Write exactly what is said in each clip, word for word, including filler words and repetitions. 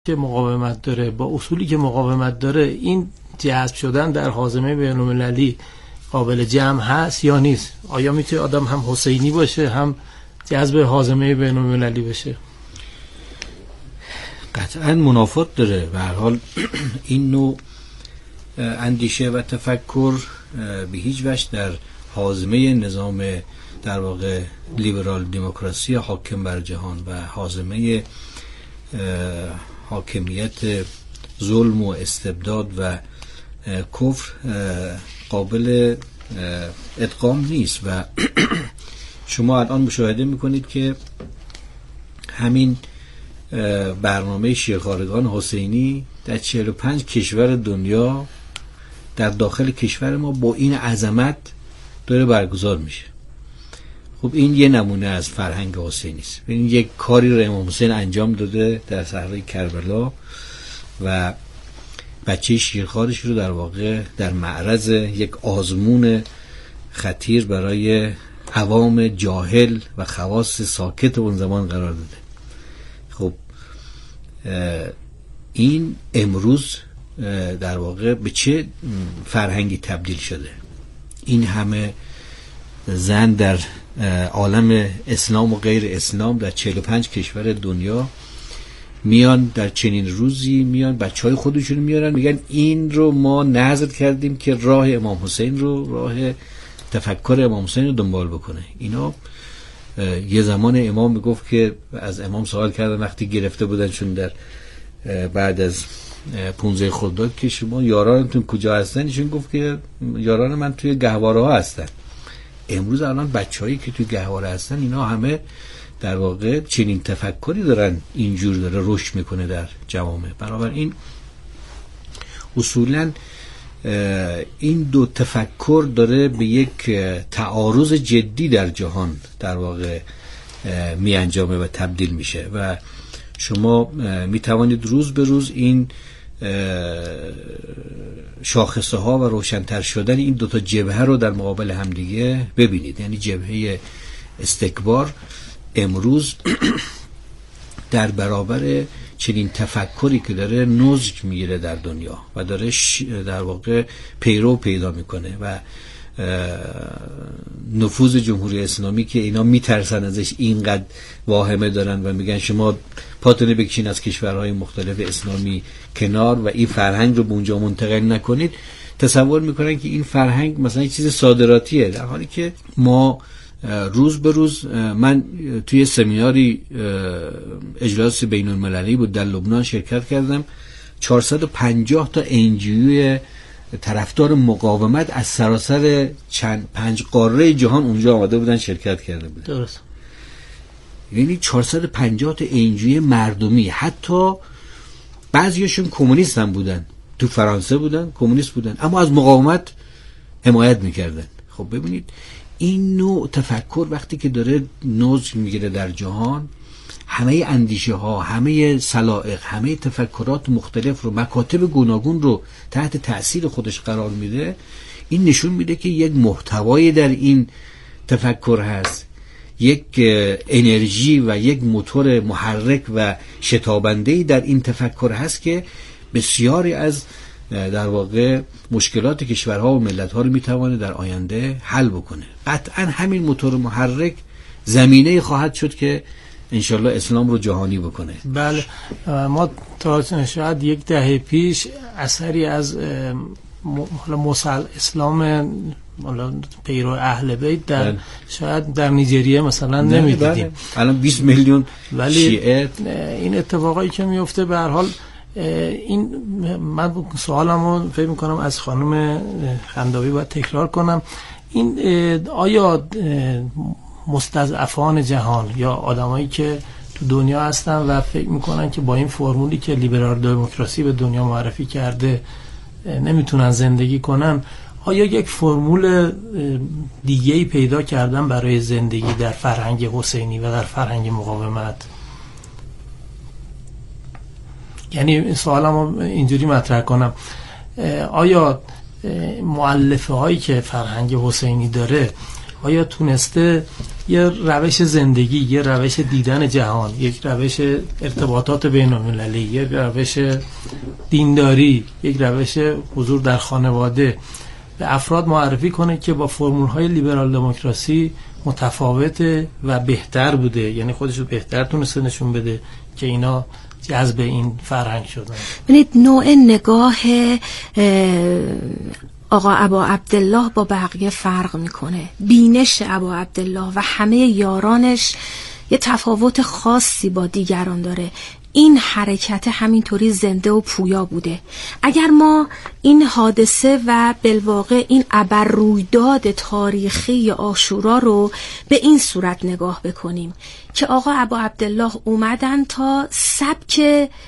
که مقاومت داره با اصولی که مقاومت داره، این جذب شدن در حازمه بین‌المللی قابل جمع هست یا نیست؟ آیا میتونه آدم هم حسینی باشه هم جذب حازمه بین‌المللی بشه؟ قطعا منافات داره. به هر حال این نوع اندیشه و تفکر به هیچ وجه در حازمه نظام در واقع لیبرال دموکراسی حاکم بر جهان و حازمه حاکمیت ظلم و استبداد و کفر قابل ادغام نیست. و شما الان مشاهده میکنید که همین برنامه شیرخوارگان حسینی در چهل و پنج کشور دنیا در داخل کشور ما با این عظمت داره برگزار میشه. خب این یه نمونه از فرهنگ حسینی است. این یک کاری رو امام حسین انجام داده در صحرای کربلا و بچه شیرخوارش رو در واقع در معرض یک آزمون خطیر برای عوام جاهل و خواص ساکت اون زمان قرار داده. خب این امروز در واقع به چه فرهنگی تبدیل شده؟ این همه زن در عالم اسلام و غیر اسلام در چهل و پنج کشور دنیا میان در چنین روزی، میان بچه های خودشون میارن میگن این رو ما نظر کردیم که راه امام حسین رو، راه تفکر امام حسین رو دنبال بکنه. اینا یه زمان امام میگفت که از امام سوال کردن وقتی گرفته بودن چون در بعد از پونزه خرداد که شما یارانتون کجا هستن؟ ایشون گفت که یاران من توی گهواره ها هستن. امروز الان بچه‌هایی که توی گهواره هستن اینا همه در واقع چنین تفکری دارن، اینجور داره رشد میکنه در جوامع. بنابراین اصولا این دو تفکر داره به یک تعارض جدی در جهان در واقع می انجامه و تبدیل میشه و شما می توانید روز به روز این شاخصه ها و روشن‌تر شدن این دوتا جبهه رو در مقابل همدیگه ببینید. یعنی جبهه استکبار امروز در برابر چنین تفکری که داره نضج میگیره در دنیا و داره در واقع پیرو پیدا میکنه و نفوذ جمهوری اسلامی که اینا میترسن ازش، اینقدر واهمه دارن و میگن شما پاتونه بکشین از کشورهای مختلف اسلامی کنار و این فرهنگ رو به اونجا منتقل نکنید، تصور میکنن که این فرهنگ مثلا چیز صادراتیه، در حالی که ما روز به روز، من توی سمیناری اجلاس بین المللی بود در لبنان شرکت کردم، چهارصد و پنجاه تا انجیوی طرفدار مقاومت از سراسر چند پنج قاره جهان اونجا آمده بودن شرکت کرده بودن. درست. یعنی چهارصد و پنجاه تا انجیوی مردمی، حتی بعضیاشون کمونیست هم بودن، تو فرانسه بودن کمونیست بودن اما از مقاومت حمایت میکردن. خب ببینید این نوع تفکر وقتی که داره نضج میگیره در جهان، همه اندیشه ها، همه سلائق، همه تفکرات مختلف رو، مکاتب گوناگون رو تحت تأثیر خودش قرار میده، این نشون میده که یک محتوایی در این تفکر هست، یک انرژی و یک موتور محرک و شتابنده‌ای در این تفکر هست که بسیاری از در واقع مشکلات کشورها و ملت‌ها رو میتوانه در آینده حل بکنه. قطعا همین موتور محرک زمینه خواهد شد که انشالله اسلام رو جهانی بکنه. بله، ما تا شاید یک دهه پیش اثری از مسل اسلام پیرو اهل بیت در بله. شاید در نیجریه مثلا نمیدیدیم. بله. الان بیست میلیون شیعه. این اتفاقایی که میفته به هر حال، این من سوالمو فکر میکنم از خانم خنداوی باید تکرار کنم، این آیا مستضعفان جهان یا آدمایی که تو دنیا هستن و فکر میکنن که با این فرمولی که لیبرال دموکراسی به دنیا معرفی کرده نمیتونن زندگی کنن، آیا یک فرمول دیگه‌ای پیدا کردن برای زندگی در فرهنگ حسینی و در فرهنگ مقاومت؟ یعنی سوالم اینجوری مطرح کنم، آیا مؤلفه هایی که فرهنگ حسینی داره آیا تونسته یه روش زندگی، یه روش دیدن جهان، یک روش ارتباطات بین المللی، یک روش دینداری، یک روش حضور در خانواده به افراد معرفی کنه که با فرمول‌های لیبرال دموکراسی متفاوته و بهتر بوده، یعنی خودش رو بهتر تونسته نشون بده که اینا جذب این فرهنگ شدن. ببینید نوع نگاه آقا ابا عبدالله با بقیه فرق میکنه. بینش ابا عبدالله و همه یارانش یه تفاوت خاصی با دیگران داره. این حرکت همینطوری زنده و پویا بوده. اگر ما این حادثه و بالواقع این ابر رویداد تاریخی عاشورا رو به این صورت نگاه بکنیم که آقا ابا عبدالله اومدن تا سبک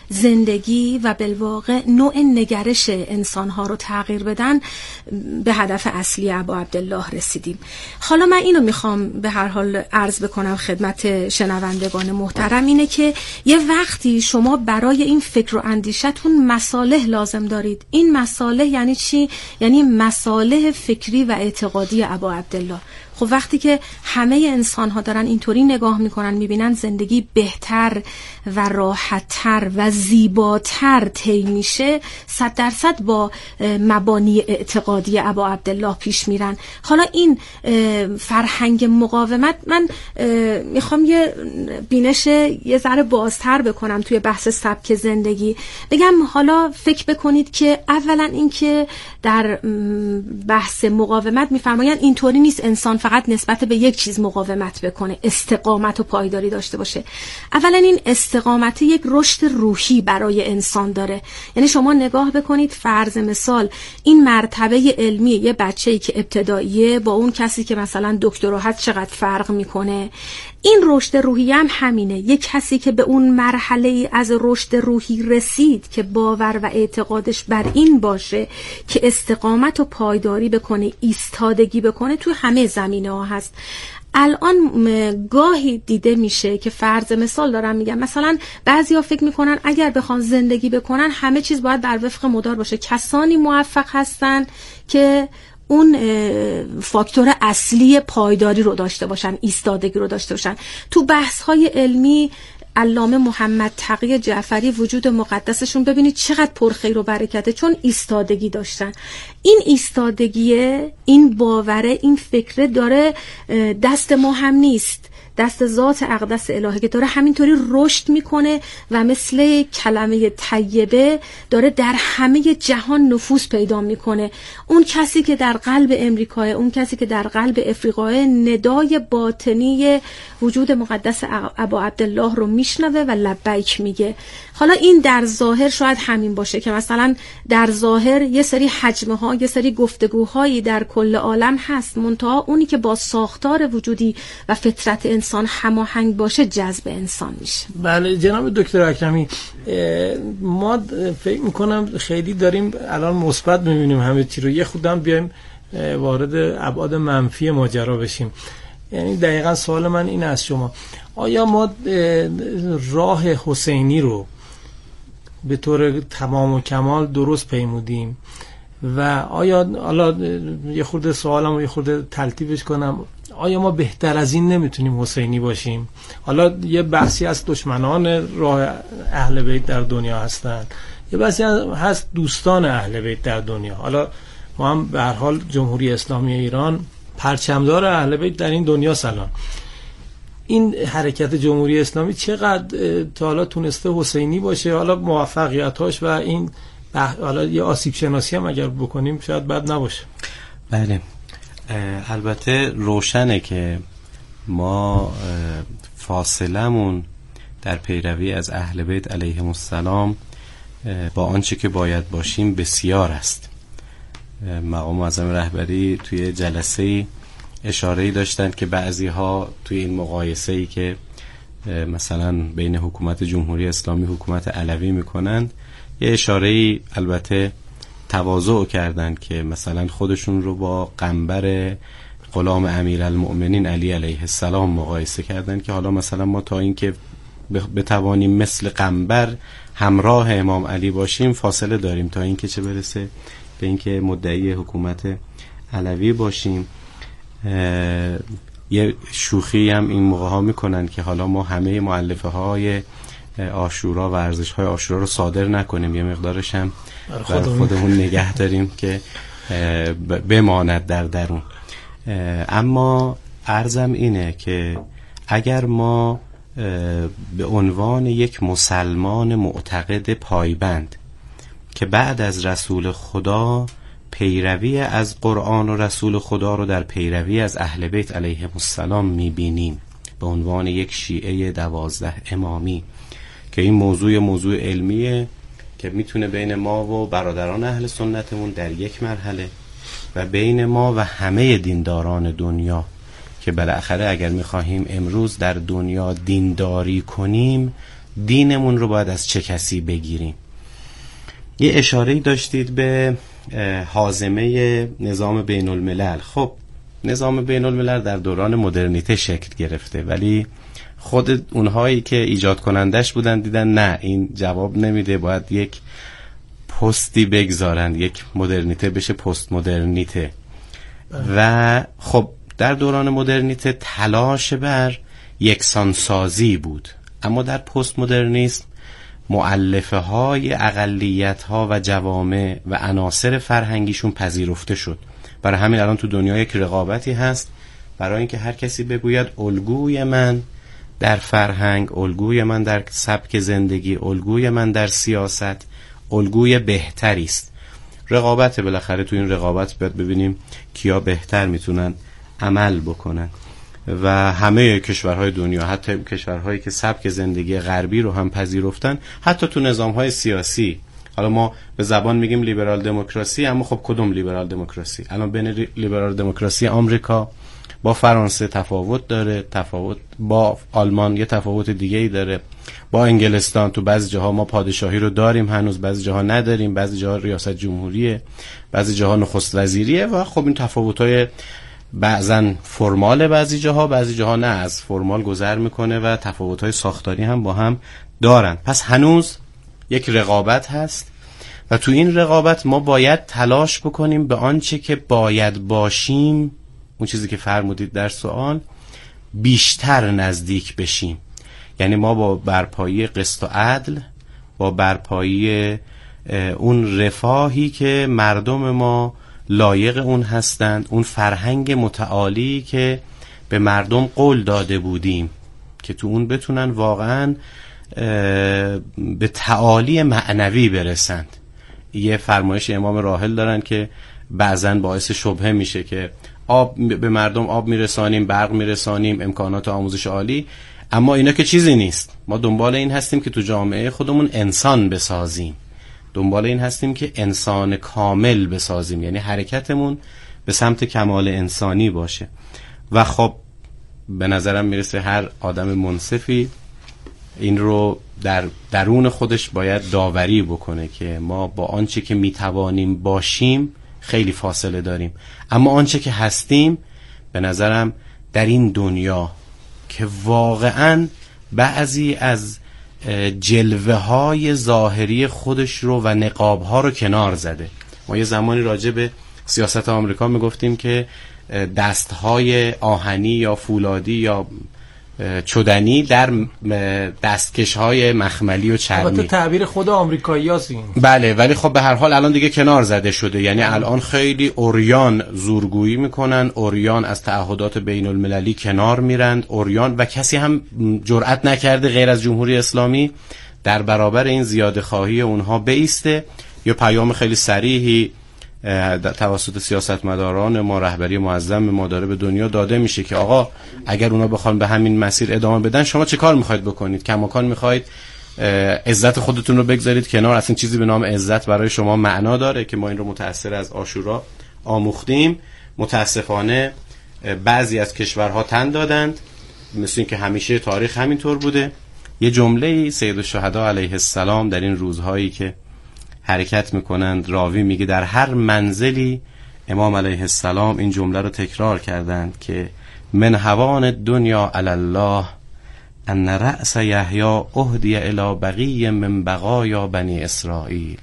زندگی و بالواقع نوع نگرش انسانها رو تغییر بدن، به هدف اصلی ابا عبدالله رسیدیم. حالا من اینو میخوام به هر حال عرض بکنم خدمت شنوندگان محترم، اینه که یه وقتی شما برای این فکر و اندیشتون مصالح لازم دارید. این مصالح یعنی چی؟ یعنی مصالح فکری و اعتقادی ابا عبدالله. خب وقتی که همه انسان ها دارن اینطوری نگاه میکنن، میبینن زندگی بهتر و راحتتر و زیباتر طی میشه، صد درصد با مبانی اعتقادی ابا عبدالله پیش میرن. حالا این فرهنگ مقاومت، من میخوام یه بینش یه ذره بازتر بکنم توی بحث سبک زندگی. بگم حالا فکر بکنید که اولا این که در بحث مقاومت میفرمایند اینطوری نیست انسان فقط نسبت به یک چیز مقاومت بکنه، استقامت و پایداری داشته باشه. اولا این استقامت یک رشد روحی برای انسان داره. یعنی شما نگاه بکنید، فرض مثال این مرتبه علمی یه بچه‌ای که ابتداییه با اون کسی که مثلا دکترا هست چقدر فرق میکنه. این رشد روحی هم همینه. یک کسی که به اون مرحله از رشد روحی رسید که باور و اعتقادش بر این باشه که استقامت و پایداری بکنه، ایستادگی بکنه، تو همه زمینه ها هست. الان گاهی دیده میشه که فرض مثال دارم میگم، مثلا بعضیا فکر میکنن اگر بخوان زندگی بکنن همه چیز باید بر وفق مدار باشه. کسانی موفق هستن که اون فاکتور اصلی پایداری رو داشته باشن، ایستادگی رو داشته باشن. تو بحث‌های علمی علامه محمد تقی جعفری وجود مقدسشون ببینید چقدر پرخیر و برکته، چون ایستادگی داشتن. این ایستادگیه، این باوره، این فکره داره دست ما هم نیست، دست ذات اقدس الهی که داره همینطوری رشد میکنه و مثل کلمه طیبه داره در همه جهان نفوذ پیدا میکنه. اون کسی که در قلب امریکا، اون کسی که در قلب افریقا، ندای باطنی وجود مقدس ابا عبدالله رو میشنوه و لبیک میگه. حالا این در ظاهر شاید همین باشه که مثلا در ظاهر یه سری حجمه ها، یه سری گفتگوهایی در کل عالم هست، منتها اونی که با ساختار وجودی و فطرت انسان هماهنگ باشه جذب انسان میشه. بله جناب دکتر اکرمی، ما فکر میکنم خیلی داریم الان مثبت میبینیم همه چی رو، یه خودم بیایم وارد ابعاد منفی ماجرا بشیم. یعنی دقیقا سوال من این است شما، آیا ما راه حسینی رو به طور تمام و کمال درست پیمودیم و آیا حالا یه خورده سوالم رو یه خورده تلطیفش کنم، آیا ما بهتر از این نمیتونیم حسینی باشیم؟ حالا یه بحثی از دشمنان راه اهل بیت در دنیا هستن، یه بحثی هست دوستان اهل بیت در دنیا. حالا ما هم به هر حال جمهوری اسلامی ایران پرچمدار اهل بیت در این دنیا سلام. این حرکت جمهوری اسلامی چقدر تا حالا تونسته حسینی باشه؟ حالا موفقیتاش و این حالا یه آسیب شناسی هم اگر بکنیم شاید بد نباشه. بله البته روشنه که ما فاصلمون در پیروی از اهل بیت علیهم السلام با آنچه که باید باشیم بسیار است. مقام معظم رهبری توی جلسه اشاره‌ای داشتن که بعضی ها توی این مقایسه‌ای که مثلا بین حکومت جمهوری اسلامی حکومت علوی میکنند یه اشاره‌ای البته تواضع کردن که مثلا خودشون رو با قنبر غلام امیرالمؤمنین علی علیه السلام مقایسه کردن که حالا مثلا ما تا این که بتوانیم مثل قنبر همراه امام علی باشیم فاصله داریم تا این که چه برسه به این که مدعی حکومت علوی باشیم. یه شوخی هم این موقع ها میکنن که حالا ما همه مؤلفه های عاشورا و ارزش های عاشورا رو صادر نکنیم، یه مقدارش هم برای خودمون نگه داریم که بماند در درون. اما عرضم اینه که اگر ما به عنوان یک مسلمان معتقد پایبند که بعد از رسول خدا پیروی از قرآن و رسول خدا رو در پیروی از اهل بیت علیهم السلام میبینیم، به عنوان یک شیعه دوازده امامی که این موضوع موضوع علمیه که میتونه بین ما و برادران اهل سنتمون در یک مرحله و بین ما و همه دینداران دنیا که بالاخره اگر میخواهیم امروز در دنیا دینداری کنیم، دینمون رو باید از چه کسی بگیریم. یه اشاره‌ای داشتید به هاضمه نظام بین الملل. خب نظام بین الملل در دوران مدرنیته شکل گرفته، ولی خود اونهایی که ایجاد کنندش بودن دیدن نه این جواب نمیده، باید یک پستی بگذارن، یک مدرنیته بشه پست مدرنیته. و خب در دوران مدرنیته تلاش بر یکسانسازی بود، اما در پست مدرنیسم مؤلفه های اقلیت ها و جوامع و عناصر فرهنگیشون پذیرفته شد. برای همین الان تو دنیا یک رقابتی هست برای اینکه هر کسی بگوید الگوی من در فرهنگ، الگوی من در سبک زندگی، الگوی من در سیاست الگوی بهتری است. رقابت، بالاخره تو این رقابت باید ببینیم کیا بهتر میتونن عمل بکنن و همه کشورهای دنیا، حتی کشورهایی که سبک زندگی غربی رو هم پذیرفتن، حتی تو نظامهای سیاسی، حالا ما به زبان میگیم لیبرال دموکراسی، اما خب کدوم لیبرال دموکراسی؟ الان بین لیبرال دموکراسی آمریکا با فرانسه تفاوت داره، تفاوت با آلمان یه تفاوت دیگه ای داره، با انگلستان تو بعضی جاها ما پادشاهی رو داریم هنوز، بعضی جاها نداریم، بعضی جاها ریاست جمهوریه، بعضی جاها نخست وزیریه و خب این تفاوت‌های بعضن فرمال، بعضی جاها بعضی جاها نه از فرمال گذر میکنه و تفاوت‌های ساختاری هم با هم دارن. پس هنوز یک رقابت هست و تو این رقابت ما باید تلاش بکنیم به آنچه که باید باشیم، اون چیزی که فرمودید در سوال، بیشتر نزدیک بشیم. یعنی ما با برپایی قسط و عدل، با برپایی اون رفاهی که مردم ما لایق اون هستند، اون فرهنگ متعالی که به مردم قول داده بودیم که تو اون بتونن واقعا به تعالی معنوی برسند. یه فرمایش امام راحل دارن که بعضن باعث شبهه میشه که آب به مردم آب میرسانیم، برق میرسانیم، امکانات آموزش عالی، اما اینا که چیزی نیست. ما دنبال این هستیم که تو جامعه خودمون انسان بسازیم، دنبال این هستیم که انسان کامل بسازیم، یعنی حرکتمون به سمت کمال انسانی باشه. و خب به نظرم میرسه هر آدم منصفی این رو در درون خودش باید داوری بکنه که ما با آنچه که میتوانیم باشیم خیلی فاصله داریم، اما آنچه که هستیم به نظرم در این دنیا که واقعا بعضی از جلوه های ظاهری خودش رو و نقاب ها رو کنار زده. ما یه زمانی راجع به سیاست آمریکا میگفتیم که دست های آهنی یا فولادی یا چدنی در دستکش های مخملی و چرمی، البته تعبیر خود آمریکایی هست این. بله، ولی خب به هر حال الان دیگه کنار زده شده، یعنی الان خیلی اوریان زورگویی میکنن، اوریان از تعهدات بین المللی کنار میرند، اوریان و کسی هم جرئت نکرده غیر از جمهوری اسلامی در برابر این زیاده خواهی اونها بایسته. یا پیام خیلی صریحی توسط سیاستمداران ما، رهبری معظم ما داره به دنیا داده میشه که آقا اگر اونا بخوان به همین مسیر ادامه بدن شما چه کار میخواید بکنید؟ کماکان میخواید عزت خودتون رو بگذارید کنار؟ اصلا چیزی به نام عزت برای شما معنا داره که ما این رو متأثر از عاشورا آموختیم. متاسفانه بعضی از کشورها تن دادند، مثل این که همیشه تاریخ همینطور بوده. یه جمله سید الشهدا علیه السلام در این روزهایی که حرکت میکنند، راوی میگه در هر منزلی امام علیه السلام این جمله رو تکرار کردند که من هوان دنیا علی الله ان رأس یحیی اهدی الی بقی من بقایا بنی اسرائیل.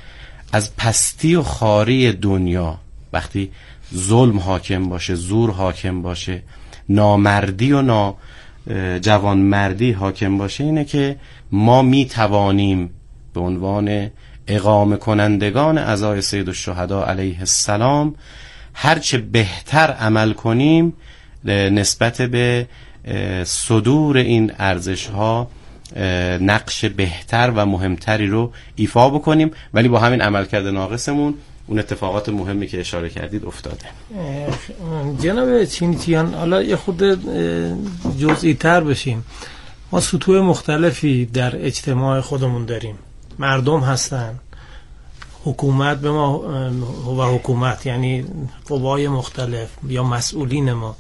از پستی و خواری دنیا، وقتی ظلم حاکم باشه، زور حاکم باشه نامردی و نا جوانمردی حاکم باشه اینه که ما می توانیم به عنوان اقامه کنندگان عزای سید الشهدا علیه السلام هرچه بهتر عمل کنیم نسبت به صدور این ارزش ها نقش بهتر و مهمتری رو ایفا بکنیم، ولی با همین عملکرد ناقصمون اون اتفاقات مهمی که اشاره کردید افتاده. جناب چینیتیان حالا یه خود جزئی تر بشیم. ما سطوح مختلفی در اجتماع خودمون داریم، مردم هستن، حکومت به ما و حکومت یعنی قوای مختلف یا مسئولین ما.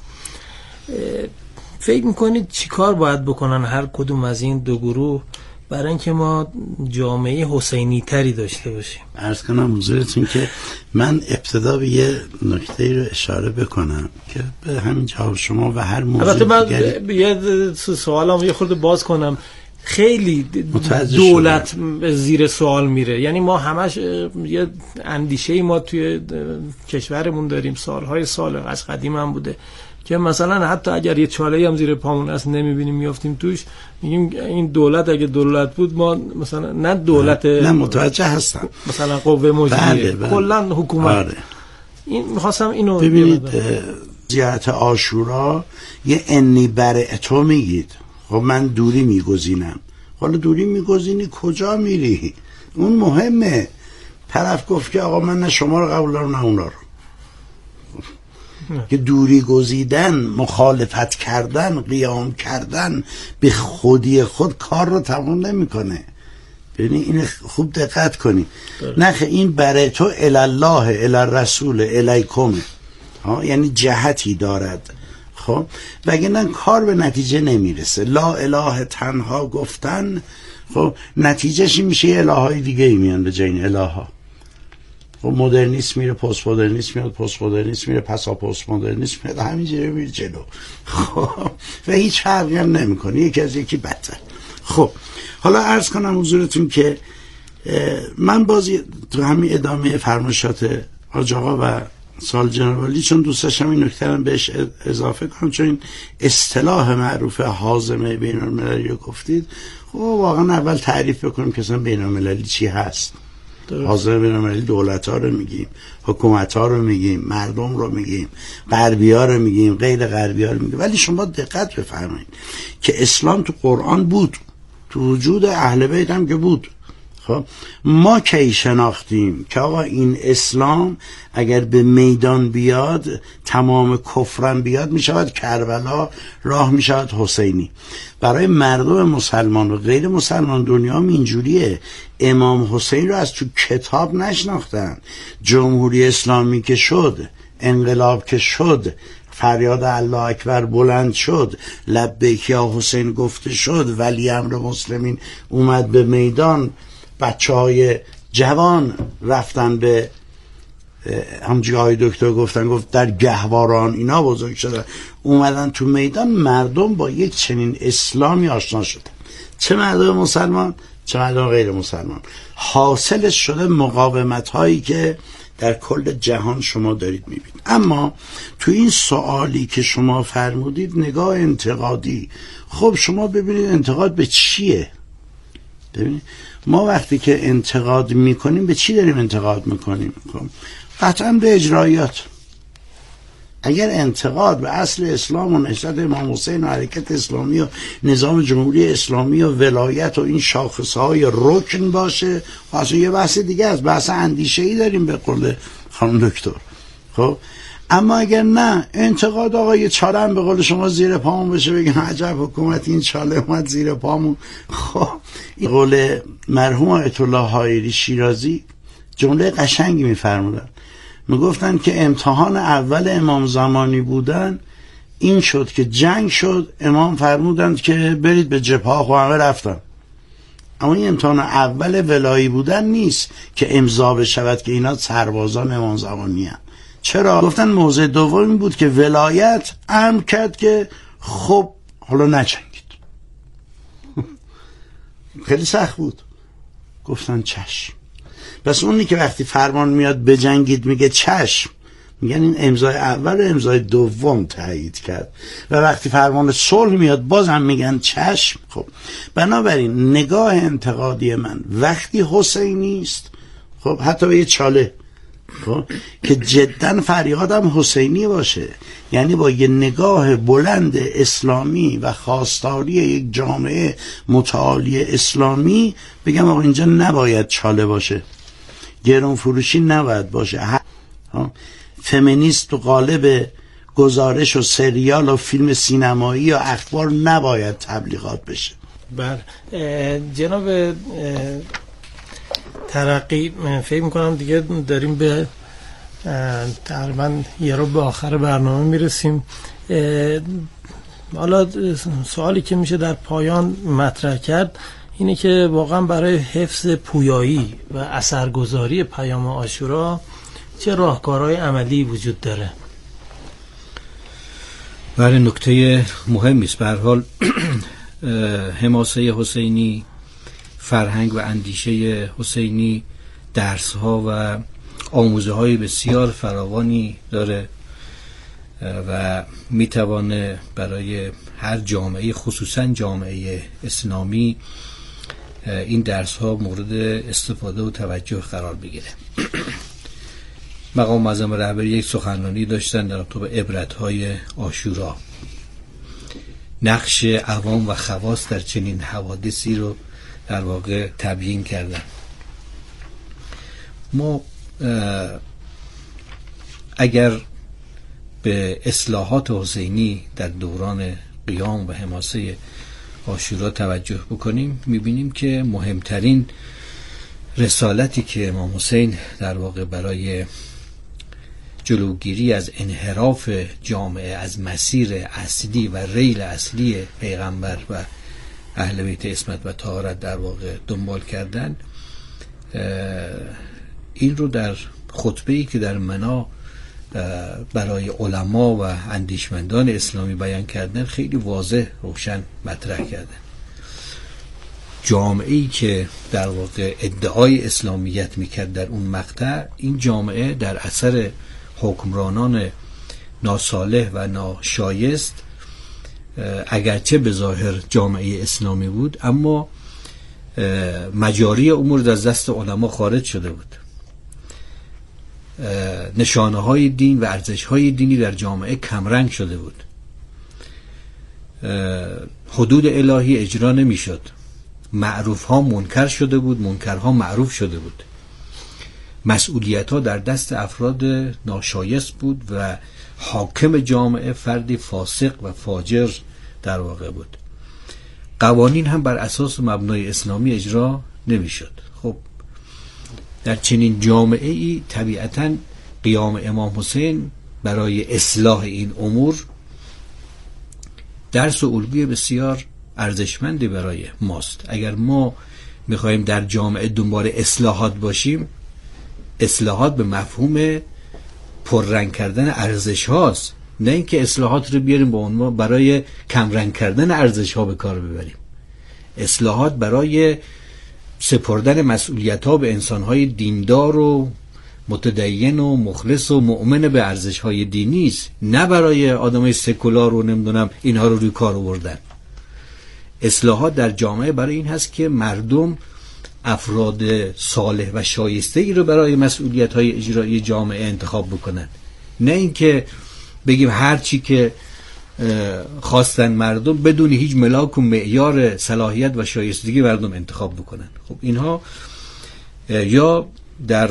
فکر میکنید چی کار باید بکنن هر کدوم از این دو گروه برای اینکه ما جامعه حسینی تری داشته باشیم؟ عرض کنم حضورتون که من ابتدا به یه نکته رو اشاره بکنم که به همین جواب شما و هر موضوع البته من دیگری یه سوالم یه خورده باز کنم. خیلی دولت شده. زیر سوال میره، یعنی ما همش یه اندیشه‌ای ما توی کشورمون داریم، سالهای سال از قدیم هم بوده که مثلا حتی اگر یه چاله‌ای هم زیر پامون است نمیبینیم میافتیم توش، میگیم این دولت اگه دولت بود ما مثلا نه دولت نه, نه متوجه هستم مثلا قوه مجریه بله کلا حکومت آره. این می‌خواستم اینو ببینید. زیارت عاشورا یه انی برای تو میگید، خب من دوری میگزینم، حالا دوری میگزینی کجا میری؟ اون مهمه. طرف گفت که آقا من نه شما رو قبول دارم نه اونا رو. که دوری گزیدن، مخالفت کردن، قیام کردن به خودی خود کار رو تمام نمیکنه. ببین این خوب دقت کنی. نخ این برای تو الالله الالرسول الیکم، ها یعنی جهتی دارد. خب وگرنه کار به نتیجه نمیرسه. لا اله تنها گفتن خب نتیجهش میشه یه الههای دیگه ای میان به جای این الها. خب مدرنیسم میره، پست مدرنیسم میاد، پست مدرنیسم میره، پسا پست مدرنیسم میاد، همینجوری میره جلو. خب و هیچ فرقی هم نمیکنه، یکی از یکی بدتر. خب حالا عرض کنم حضورتون که من بازی تو همین ادامه فرمایشات حاج آقا و سال جناب علی چون دوست داشتم این نکته رو بهش اضافه کنم، چون این اصطلاح معروف حازمه بین المللی رو گفتید. خب واقعا اول تعریف بکنیم که اصلا بین المللی چی هست. حاضر بین المللی دولت ها رو میگیم، حکومت ها رو میگیم، مردم رو میگیم، غربی ها رو میگیم، غیر غربی ها رو میگیم. ولی شما دقت بفرمایید که اسلام تو قرآن بود، تو وجود اهل بیت هم که بود. خب ما کی شناختیم که آقا این اسلام اگر به میدان بیاد تمام کفرم بیاد میشود کربلا، راه میشود حسینی. برای مردم مسلمان و غیر مسلمان دنیا هم اینجوریه. امام حسین رو از تو کتاب نشناختن. جمهوری اسلامی که شد، انقلاب که شد، فریاد الله اکبر بلند شد، لبیک یا حسین گفته شد، ولی امر مسلمین اومد به میدان، بچه های جوان رفتن به همچنین های دکتر گفتن گفت در گهواران اینا بزرگ شدن، اومدن تو میدان، مردم با یک چنین اسلامی آشنا شدن، چه مردم مسلمان چه مردم غیر مسلمان. حاصلش شده مقاومت هایی که در کل جهان شما دارید میبینید. اما تو این سوالی که شما فرمودید نگاه انتقادی، خب شما ببینید انتقاد به چیه؟ ببینید ما وقتی که انتقاد میکنیم به چی داریم انتقاد میکنیم؟ خب قطعا به اجرایات. اگر انتقاد به اصل اسلام و نهضت امام حسین و حرکت اسلامی و نظام جمهوری اسلامی و ولایت و این شاخصهای رکن باشه، واسه یه بحث دیگه است، بحث اندیشه‌ای داریم به قول خانم دکتر. خب اما اگر نه انتقاد آقا یه چاله هم به قول شما زیر پامون بشه، بگن عجب حکومت این چاله اومد زیر پامون. خب این قول مرحوم آیت الله حائری شیرازی جمله قشنگی میفرمودن، میگفتن که امتحان اول امام زمانی بودن این شد که جنگ شد، امام فرمودند که برید به جبهه، خب همه رفتن. اما این امتحان اول ولایی بودن نیست که امضا بشود که اینا سربازان امام زمانی هستند. چرا؟ گفتن موضع دومی بود که ولایت امر کرد که خب حالا نجنگید. خیلی سخت بود. گفتن چشم. پس اونی که وقتی فرمان میاد بجنگید میگه چشم، میگن این امضای اول و امضای دوم تایید کرد و وقتی فرمان صلح میاد بازم میگن چشم. خب بنابراین نگاه انتقادی من وقتی حسینی است، خب حتی به یه چاله، خب که جدا فریادم حسینی باشه، یعنی با یه نگاه بلند اسلامی و خواستاری یک جامعه متعالی اسلامی بگم آقا اینجا نباید چاله باشه، گرون فروشی نباید باشه، فمینیست و قالب گزارش و سریال و فیلم سینمایی و اخبار نباید تبلیغات بشه. بله جناب ترقی، فکر میکنم دیگه داریم به تقریبا یه رو به آخر برنامه میرسیم. حالا سوالی که میشه در پایان مطرح کرد اینه که واقعا برای حفظ پویایی و اثرگذاری پیام عاشورا چه راهکارهای عملی وجود داره؟ بله نکته مهمی است. به هر حال حماسه حسینی، فرهنگ و اندیشه حسینی درس‌ها و آموزه‌های بسیار فراوانی داره و میتوانه برای هر جامعه، خصوصا جامعه اسلامی، این درس‌ها مورد استفاده و توجه قرار بگیره. مقام معظم رهبری یک سخنرانی داشتن در رابطه با عبرت‌های عاشورا، نقش عوام و خواص در چنین حوادثی رو در واقع تبیین کردن. ما اگر به اصلاحات حسینی در دوران قیام و حماسه عاشورا توجه بکنیم، میبینیم که مهمترین رسالتی که امام حسین در واقع برای جلوگیری از انحراف جامعه از مسیر اصلی و ریل اصلی پیغمبر و اهل بیت عصمت و طهارت در واقع دنبال کردن، این رو در خطبه‌ای که در منا برای علما و اندیشمندان اسلامی بیان کردن خیلی واضح روشن مطرح کردن. جامعه‌ای که در واقع ادعای اسلامیت میکرد در اون مقطع، این جامعه در اثر حکمرانان ناصالح و ناشایست اگرچه به ظاهر جامعه اسلامی بود، اما مجاری امور از دست علما خارج شده بود. نشانه های دین و ارزش های دینی در جامعه کمرنگ شده بود. حدود الهی اجرا نمی شد. معروف ها منکر شده بود، منکرها معروف شده بود. مسئولیت ها در دست افراد ناشایست بود و حاکم جامعه فردی فاسق و فاجر در واقع بود. قوانین هم بر اساس مبنای اسلامی اجرا نمی شد. خب در چنین جامعه ای طبیعتاً قیام امام حسین برای اصلاح این امور درس و الگوی بسیار ارزشمندی برای ماست. اگر ما میخوایم در جامعه دنبال اصلاحات باشیم، اصلاحات به مفهوم پررنگ کردن ارزش هاست، نه اینکه اصلاحات رو بیاریم با اون برای کمرنگ کردن ارزش ها به کار ببریم. اصلاحات برای سپردن مسئولیت ها به انسان های دیندار و متدین و مخلص و مؤمن به ارزش های دینی است، نه برای آدمای سکولار و نمیدونم اینها رو روی کار آوردن. اصلاحات در جامعه برای این هست که مردم افراد صالح و شایسته ای رو برای مسئولیت های اجرایی جامعه انتخاب بکنن، نه اینکه بگیم هر چی که خواستن مردم بدون هیچ ملاک و معیار صلاحیت و شایستگی مردم انتخاب بکنن. خب اینها یا در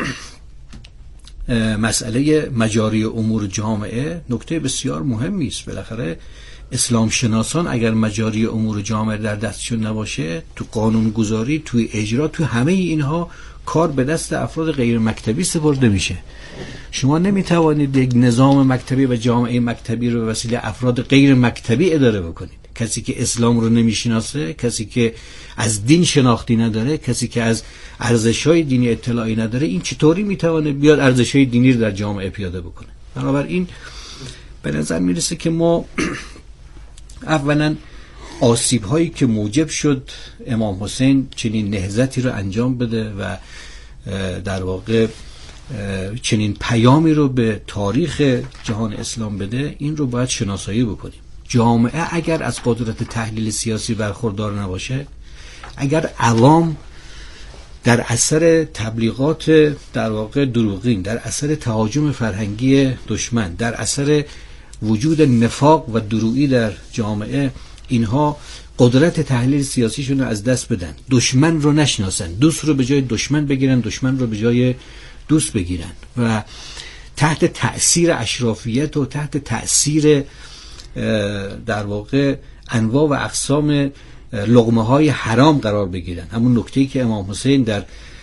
مسئله مجاری امور جامعه نکته بسیار مهمی است. بالاخره اسلام شناسان اگر مجاری امور جامعه در دستشون نباشه، تو قانون گذاری، توی اجرا، تو همه اینها کار به دست افراد غیر مکتبی سپرده میشه. شما نمیتوانید یک نظام مکتبی و جامعه مکتبی رو به وسیله افراد غیر مکتبی اداره بکنید. کسی که اسلام رو نمیشناسه، کسی که از دین شناختی نداره، کسی که از ارزش‌های دینی اطلاعی نداره، این چطوری میتونه بیاد ارزش‌های دینی رو در جامعه پیاده بکنه؟ بنابراین به نظر میرسه که ما اولا آسیب هایی که موجب شد امام حسین چنین نهضتی رو انجام بده و در واقع چنین پیامی رو به تاریخ جهان اسلام بده، این رو باید شناسایی بکنیم. جامعه اگر از قدرت تحلیل سیاسی برخوردار نباشه، اگر عوام در اثر تبلیغات در واقع دروغین، در اثر تهاجم فرهنگی دشمن، در اثر وجود نفاق و درویی در جامعه، اینها قدرت تحلیل سیاسیشون رو از دست بدن، دشمن رو نشناسن، دوست رو به جای دشمن بگیرن، دشمن رو به جای دوست بگیرن و تحت تأثیر اشرافیت و تحت تأثیر در واقع انواع و اقسام لقمه های حرام قرار بگیرن. همون نکته‌ای که امام حسین در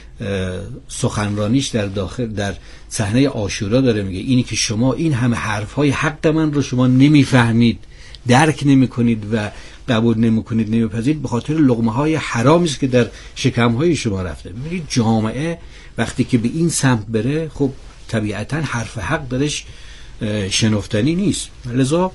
سخنرانیش در داخل در صحنه عاشورا داره میگه، اینی که شما این همه حرفهای حق من رو شما نمیفهمید، درک نمیکنید و قبول نمیکنید، نمیپذیرید، به خاطر لقمه های حرامی است که در شکم های شما رفته. ببینید جامعه وقتی که به این سمت بره، خب طبیعتا حرف حق درش شنفتنی نیست. لذا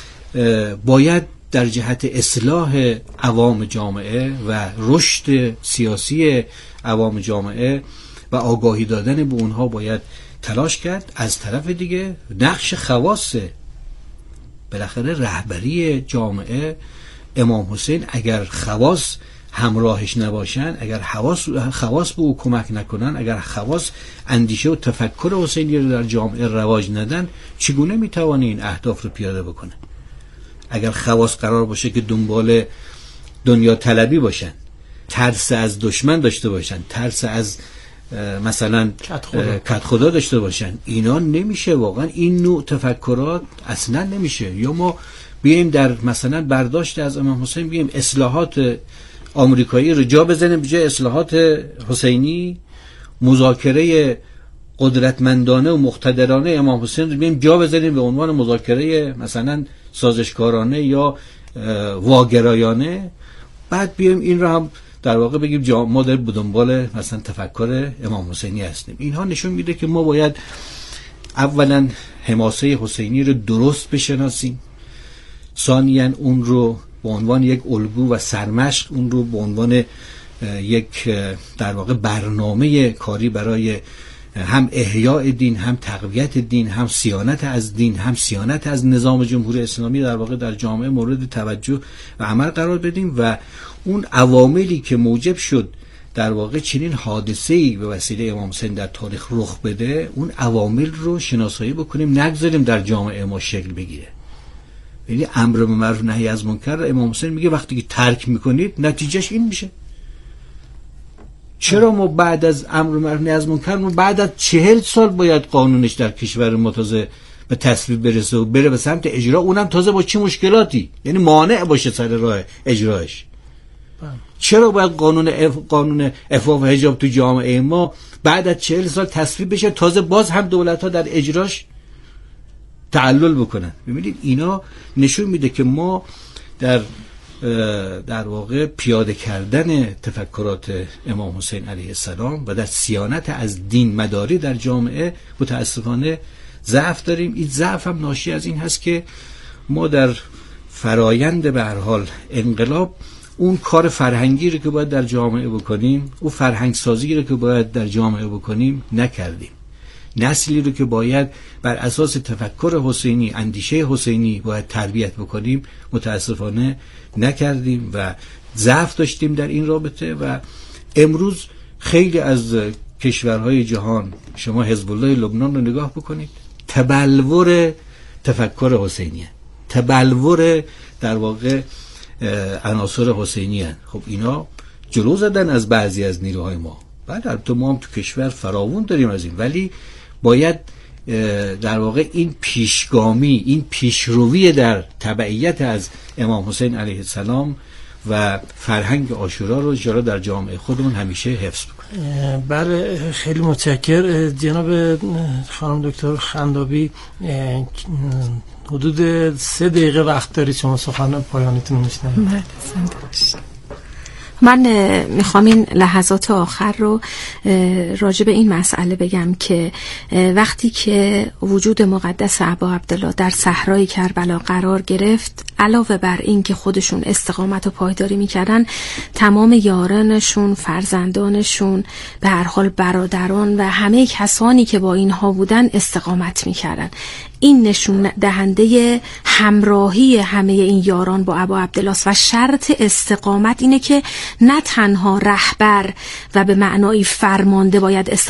باید در جهت اصلاح عوام جامعه و رشد سیاسی عوام جامعه و آگاهی دادن به اونها باید تلاش کرد. از طرف دیگه نقش خواص، بالاخره رهبری جامعه، امام حسین اگر خواص همراهش نباشن، اگر خواص خواص به او کمک نکنن، اگر خواص اندیشه و تفکر حسینی رو در جامعه رواج ندن، چگونه میتوانه این اهداف رو پیاده بکنه؟ اگر خواص قرار باشه که دنبال دنیا طلبی باشن، ترس از دشمن داشته باشن، ترس از مثلا کت خدا داشته باشن، اینا نمیشه. واقعا این نوع تفکرات اصلا نمیشه. یا ما بیایم در مثلا برداشت از امام حسین بیایم اصلاحات آمریکایی رو جا بزنیم به جای اصلاحات حسینی، مذاکره قدرتمندانه و مقتدرانه امام حسین رو بیایم جا بزنیم به عنوان مذاکره مثلا سازشکارانه یا واگرایانه، بعد بیایم این رو هم در واقع بگیم ما در دنبال مثلا تفکر امام حسینی هستیم. اینها نشون میده که ما باید اولا حماسه حسینی رو درست بشناسیم، ثانیاً اون رو به عنوان یک الگو و سرمشق، اون رو به عنوان یک در واقع برنامه کاری برای هم احیاء دین، هم تقویت دین، هم صیانت از دین، هم صیانت از نظام جمهوری اسلامی در واقع در جامعه مورد توجه و عمل قرار بدیم و اون عواملی که موجب شد در واقع چنین حادثه‌ای به وسیله امام حسین در تاریخ رخ بده، اون عوامل رو شناسایی بکنیم، نگذاریم در جامعه ما شکل بگیره. یعنی امر به معروف نهی از منکر، امام حسین میگه وقتی که ترک میکنید نتیجهش این میشه. چرا ما بعد از امر به معروف نهی از منکر، ما بعد از چهل سال باید قانونش در کشور ما تازه به تصویب برسه و بره به سمت اجرا، اونم تازه با چه مشکلاتی، یعنی مانع باشه سر راه اجراش. چرا باید قانون اف... قانون عفاف و حجاب تو جامعه ما بعد از چهل سال تصویب بشه، تازه باز هم دولت‌ها در اجراش تعلل بکنن؟ ببینید اینا نشون میده که ما در در واقع پیاده کردن تفکرات امام حسین علیه السلام و در صیانت از دین مداری در جامعه متاسفانه ضعف داریم. این ضعف هم ناشی از این هست که ما در فرایند به هر حال انقلاب اون کار فرهنگی رو که باید در جامعه بکنیم، اون فرهنگ سازی رو که باید در جامعه بکنیم نکردیم. نسلی رو که باید بر اساس تفکر حسینی، اندیشه حسینی باید تربیت بکنیم، متاسفانه نکردیم و ضعف داشتیم در این رابطه. و امروز خیلی از کشورهای جهان، شما حزب الله لبنان رو نگاه بکنید، تبلور تفکر حسینیه، تبلور در واقع عناصر حسینی هن. خب اینا جلو زدن از بعضی از نیروهای ما. بعد البته ما هم تو کشور فراوون داریم از این، ولی باید در واقع این پیشگامی، این پیشروی در تبعیت از امام حسین علیه السلام و فرهنگ عاشورا رو جلو در جامعه خودمون همیشه حفظ بکنیم. بله، خیلی متشکر جناب خانم دکتر خندابی. حدود سه دقیقه وقت دارید شما سخن پایانیتون رو میشنوید. من میخوام این لحظات آخر رو راجع به این مسئله بگم که وقتی که وجود مقدس ابا عبدالله در صحرای کربلا قرار گرفت، علاوه بر این که خودشون استقامت و پایداری میکردن، تمام یارانشون، فرزندانشون، به هر حال برادران و همه کسانی که با اینها بودن استقامت میکردن. این نشون دهنده همراهی همه این یاران با ابا عبدالله است و شرط استقامت اینه که نه تنها رهبر و به معنای فرمانده باید استقامت